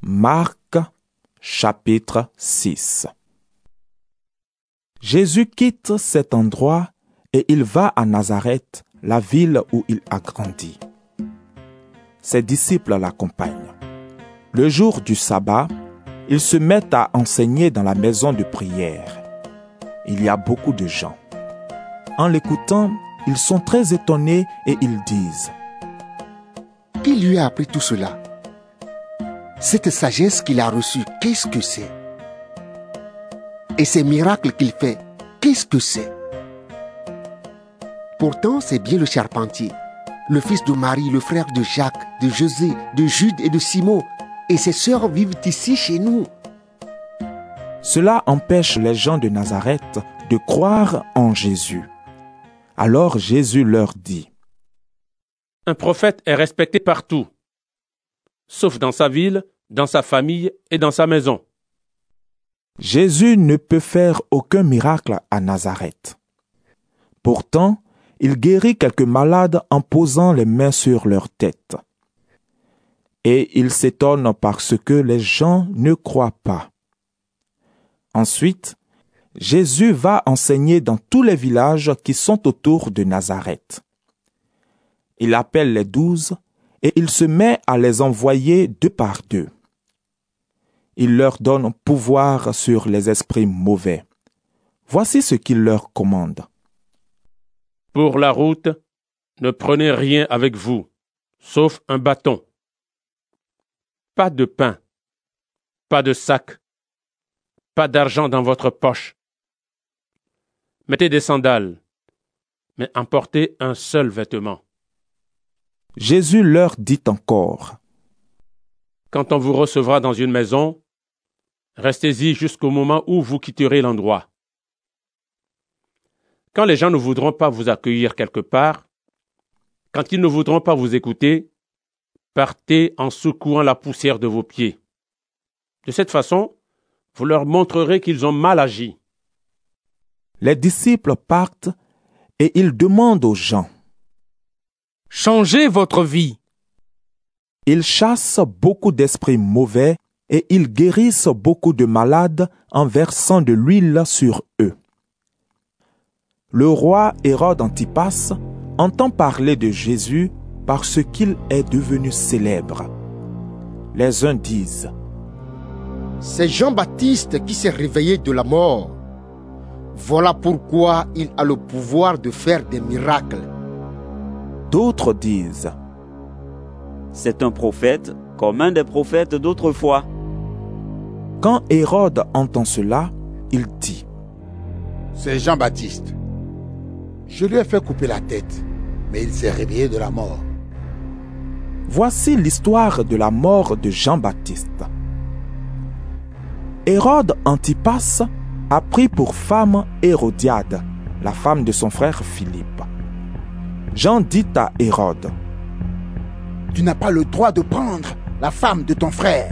Marc, chapitre 6. Jésus quitte cet endroit et il va à Nazareth, la ville où il a grandi. Ses disciples l'accompagnent. Le jour du sabbat, ils se mettent à enseigner dans la maison de prière. Il y a beaucoup de gens. En l'écoutant, ils sont très étonnés et ils disent: Qui lui a appris tout cela? Cette sagesse qu'il a reçue, qu'est-ce que c'est? Et ces miracles qu'il fait, qu'est-ce que c'est? Pourtant, c'est bien le charpentier, le fils de Marie, le frère de Jacques, de José, de Jude et de Simon, et ses sœurs vivent ici chez nous. Cela empêche les gens de Nazareth de croire en Jésus. Alors Jésus leur dit: Un prophète est respecté partout, sauf dans sa ville, dans sa famille et dans sa maison. Jésus ne peut faire aucun miracle à Nazareth. Pourtant, il guérit quelques malades en posant les mains sur leur tête. Et il s'étonne parce que les gens ne croient pas. Ensuite, Jésus va enseigner dans tous les villages qui sont autour de Nazareth. Il appelle les 12 et il se met à les envoyer 2 par 2. Il leur donne pouvoir sur les esprits mauvais. Voici ce qu'il leur commande. Pour la route, ne prenez rien avec vous, sauf un bâton. Pas de pain, pas de sac, pas d'argent dans votre poche. Mettez des sandales, mais emportez un seul vêtement. Jésus leur dit encore: Quand on vous recevra dans une maison, restez-y jusqu'au moment où vous quitterez l'endroit. Quand les gens ne voudront pas vous accueillir quelque part, quand ils ne voudront pas vous écouter, partez en secouant la poussière de vos pieds. De cette façon, vous leur montrerez qu'ils ont mal agi. Les disciples partent et ils demandent aux gens: Changez votre vie. Ils chassent beaucoup d'esprits mauvais et ils guérissent beaucoup de malades en versant de l'huile sur eux. Le roi Hérode Antipas entend parler de Jésus parce qu'il est devenu célèbre. Les uns disent: C'est Jean-Baptiste qui s'est réveillé de la mort. Voilà pourquoi il a le pouvoir de faire des miracles. D'autres disent: C'est un prophète comme un des prophètes d'autrefois. Quand Hérode entend cela, il dit: C'est Jean-Baptiste. Je lui ai fait couper la tête, mais il s'est réveillé de la mort. Voici l'histoire de la mort de Jean-Baptiste. Hérode Antipas a pris pour femme Hérodiade, la femme de son frère Philippe. Jean dit à Hérode: Tu n'as pas le droit de prendre la femme de ton frère.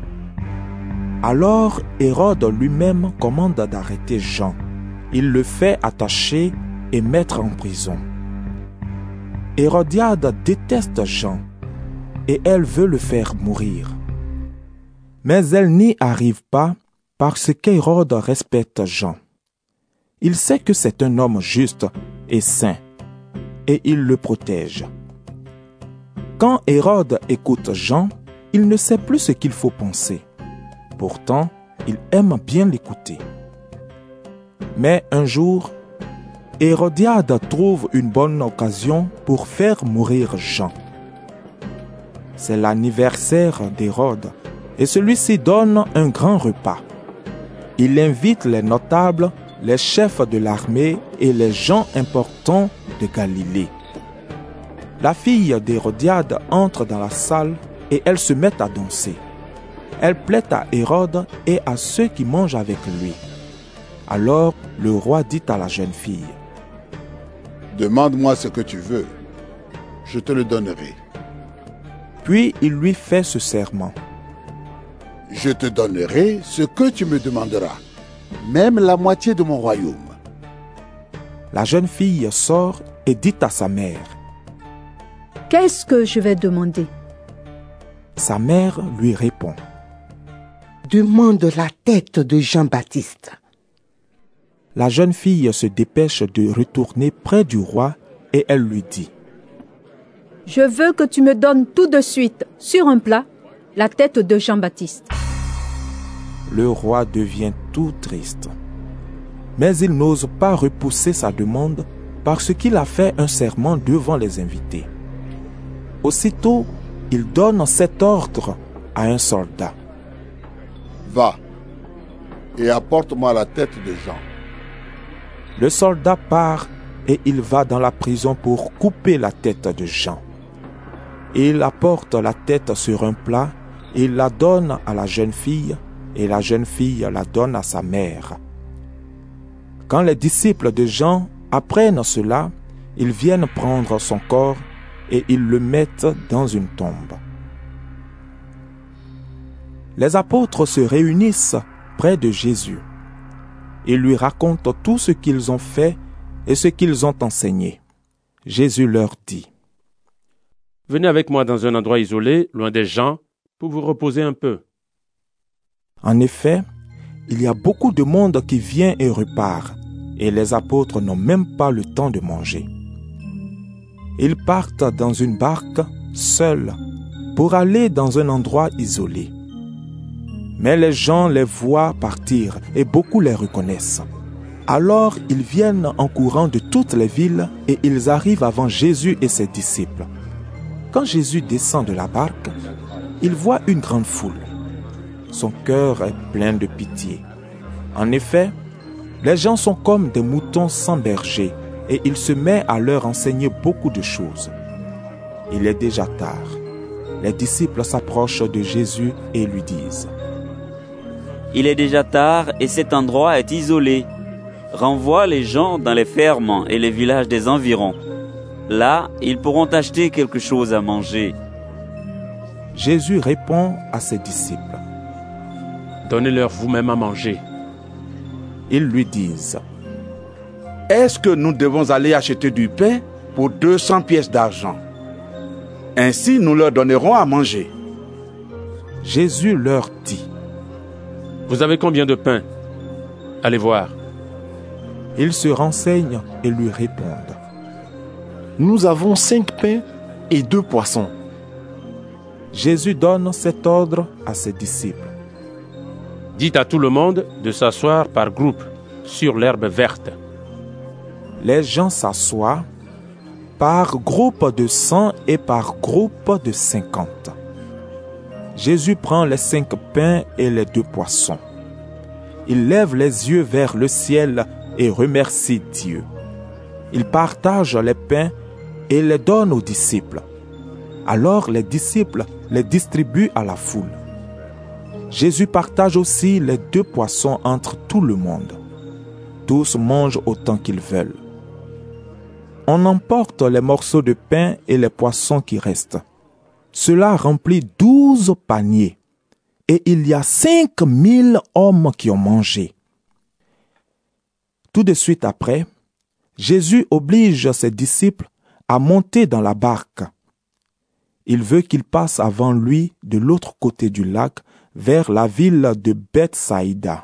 Alors Hérode lui-même commande d'arrêter Jean. Il le fait attacher et mettre en prison. Hérodiade déteste Jean et elle veut le faire mourir. Mais elle n'y arrive pas parce qu'Hérode respecte Jean. Il sait que c'est un homme juste et saint et il le protège. Quand Hérode écoute Jean, il ne sait plus ce qu'il faut penser. Pourtant, il aime bien l'écouter. Mais un jour, Hérodiade trouve une bonne occasion pour faire mourir Jean. C'est l'anniversaire d'Hérode et celui-ci donne un grand repas. Il invite les notables, les chefs de l'armée et les gens importants de Galilée. La fille d'Hérodiade entre dans la salle et elle se met à danser. Elle plaît à Hérode et à ceux qui mangent avec lui. Alors le roi dit à la jeune fille: Demande-moi ce que tu veux, je te le donnerai. Puis il lui fait ce serment: Je te donnerai ce que tu me demanderas, même la moitié de mon royaume. La jeune fille sort et dit à sa mère: Qu'est-ce que je vais demander? Sa mère lui répond: demande la tête de Jean-Baptiste. La jeune fille se dépêche de retourner près du roi et elle lui dit : Je veux que tu me donnes tout de suite, sur un plat, la tête de Jean-Baptiste. Le roi devient tout triste. Mais il n'ose pas repousser sa demande parce qu'il a fait un serment devant les invités. Aussitôt, il donne cet ordre à un soldat. Va et apporte-moi la tête de Jean. Le soldat part et il va dans la prison pour couper la tête de Jean. Il apporte la tête sur un plat, il la donne à la jeune fille et la jeune fille la donne à sa mère. Quand les disciples de Jean apprennent cela, ils viennent prendre son corps et ils le mettent dans une tombe. Les apôtres se réunissent près de Jésus. Ils lui racontent tout ce qu'ils ont fait et ce qu'ils ont enseigné. Jésus leur dit : Venez avec moi dans un endroit isolé, loin des gens, pour vous reposer un peu. En effet, il y a beaucoup de monde qui vient et repart, et les apôtres n'ont même pas le temps de manger. Ils partent dans une barque, seuls, pour aller dans un endroit isolé. Mais les gens les voient partir et beaucoup les reconnaissent. Alors ils viennent en courant de toutes les villes et ils arrivent avant Jésus et ses disciples. Quand Jésus descend de la barque, il voit une grande foule. Son cœur est plein de pitié. En effet, les gens sont comme des moutons sans berger et il se met à leur enseigner beaucoup de choses. Il est déjà tard. Les disciples s'approchent de Jésus et lui disent : Il est déjà tard et cet endroit est isolé. Renvoie les gens dans les fermes et les villages des environs. Là, ils pourront acheter quelque chose à manger. Jésus répond à ses disciples : Donnez-leur vous-même à manger. Ils lui disent : Est-ce que nous devons aller acheter du pain pour 200 pièces d'argent? Ainsi, nous leur donnerons à manger. Jésus leur dit : Vous avez combien de pain? Allez voir. Ils se renseignent et lui répondent : Nous avons 5 pains et 2 poissons. Jésus donne cet ordre à ses disciples : Dites à tout le monde de s'asseoir par groupe sur l'herbe verte. Les gens s'assoient par groupe de 100 et par groupe de 50. Jésus prend les 5 pains et les 2 poissons. Il lève les yeux vers le ciel et remercie Dieu. Il partage les pains et les donne aux disciples. Alors les disciples les distribuent à la foule. Jésus partage aussi les 2 poissons entre tout le monde. Tous mangent autant qu'ils veulent. On emporte les morceaux de pain et les poissons qui restent. Cela remplit 12 paniers. Et il y a 5000 hommes qui ont mangé. Tout de suite après, Jésus oblige ses disciples à monter dans la barque. Il veut qu'ils passent avant lui de l'autre côté du lac vers la ville de Bethsaïda.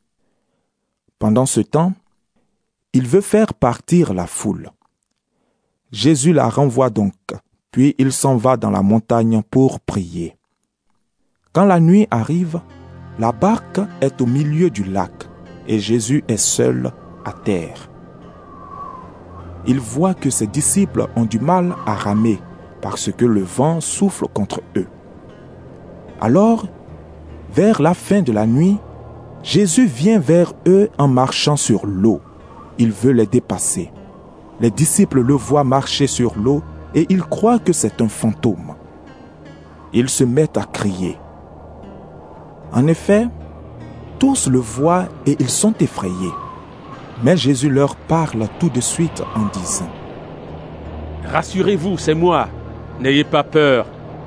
Pendant ce temps, il veut faire partir la foule. Jésus la renvoie donc, puis il s'en va dans la montagne pour prier. Quand la nuit arrive, la barque est au milieu du lac et Jésus est seul à terre. Il voit que ses disciples ont du mal à ramer parce que le vent souffle contre eux. Alors, vers la fin de la nuit, Jésus vient vers eux en marchant sur l'eau. Il veut les dépasser. Les disciples le voient marcher sur l'eau et ils croient que c'est un fantôme. Ils se mettent à crier. En effet, tous le voient et ils sont effrayés. Mais Jésus leur parle tout de suite en disant : Rassurez-vous, c'est moi. N'ayez pas peur.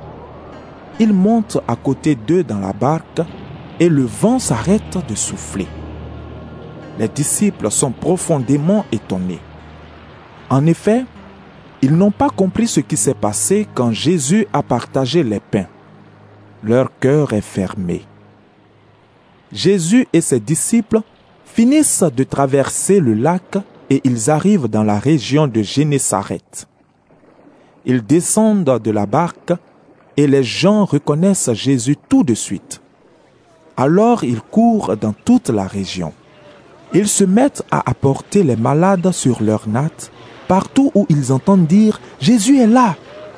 Il monte à côté d'eux dans la barque et le vent s'arrête de souffler. Les disciples sont profondément étonnés. En effet, ils n'ont pas compris ce qui s'est passé quand Jésus a partagé les pains. Leur cœur est fermé. Jésus et ses disciples finissent de traverser le lac et ils arrivent dans la région de Génésareth. Ils descendent de la barque et les gens reconnaissent Jésus tout de suite. Alors ils courent dans toute la région. Ils se mettent à apporter les malades sur leurs nattes partout où ils entendent dire « Jésus est là !»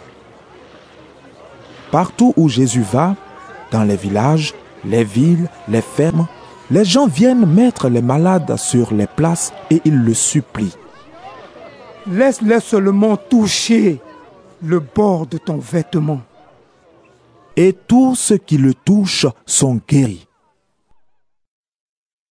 Partout où Jésus va, dans les villages, les villes, les fermes, les gens viennent mettre les malades sur les places et ils le supplient. Laisse-les seulement toucher le bord de ton vêtement. Et tous ceux qui le touchent sont guéris.